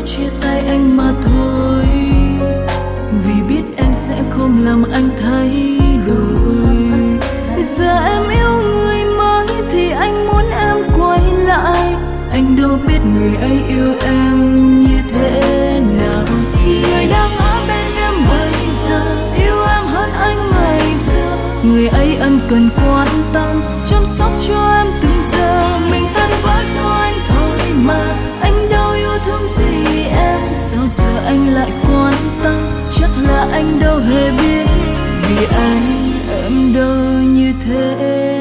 chia tay anh mà thôi, vì biết em sẽ không làm anh thay đổi. Giờ em yêu người mới thì anh muốn em quay lại, anh đâu biết người ấy yêu em như thế nào. Người đang ở bên em bây giờ yêu em hơn anh ngày xưa, người ấy ân cần quan tâm chăm sóc cho em từng giờ. Mình tan vỡ do anh thôi mà, anh đâu yêu thương gì em, sao giờ anh lại quan tâm, chắc là anh đâu hề biết, vì anh em đâu như thế.